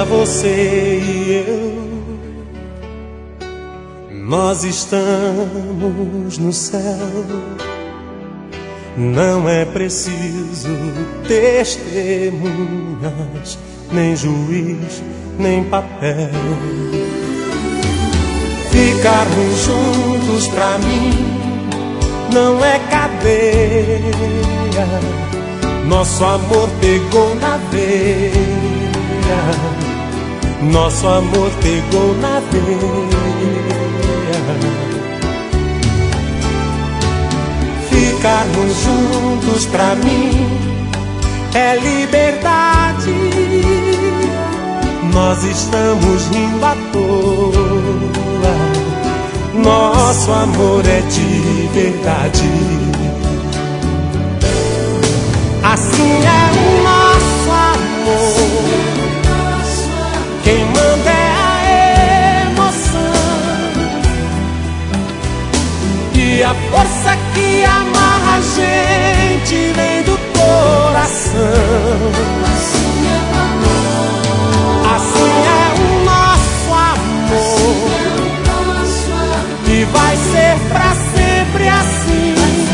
você e eu. Nós estamos no céu. Não é preciso testemunhas, nem juiz, nem papel. Ficarmos juntos pra mim não é cadeia. Nosso amor pegou na veia. Nosso amor pegou na veia. Ficarmos juntos pra mim é liberdade. Nós estamos rindo à toa. Nosso amor é de verdade. Assim é o nosso amor. Quem manda é a emoção e a força que amarra a gente vem do coração. Assim é o nosso amor e vai ser pra sempre assim.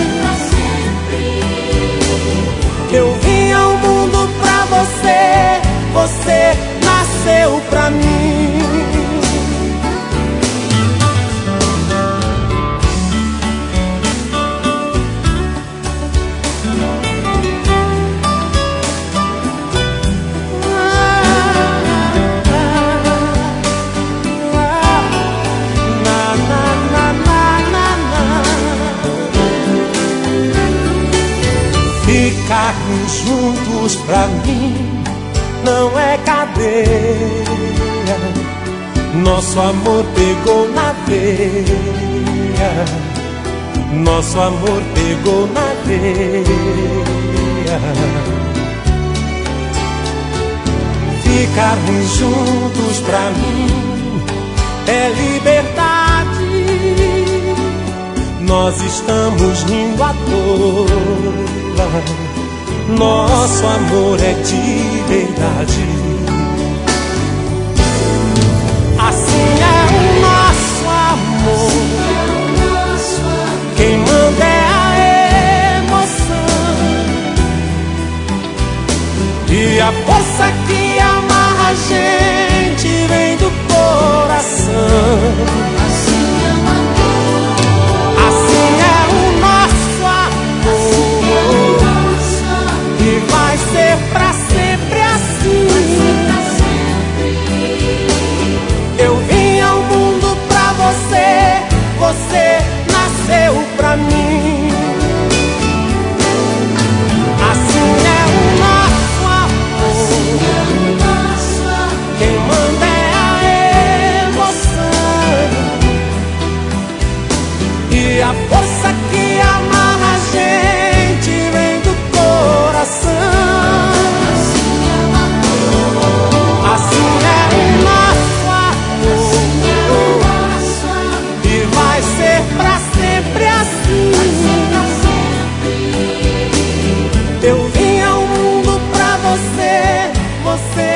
Eu vim ao mundo pra você, você nasceu pra mim. Ficarmos juntos pra mim não é cadeia. Nosso amor pegou na veia. Nosso amor pegou na veia. Ficarmos juntos pra mim é liberdade. Nós estamos rindo à toa. Nosso amor é de verdade. Assim é o nosso amor. Quem manda é a emoção e a força que amarra a gente vem do coração. Pra sempre assim. Eu vim ao mundo pra você, você nasceu pra mim. Assim é o nosso amor. Quem manda é a emoção e a força que amarra a gente vem do coração. Pra sempre assim. Eu vim ao mundo pra você, você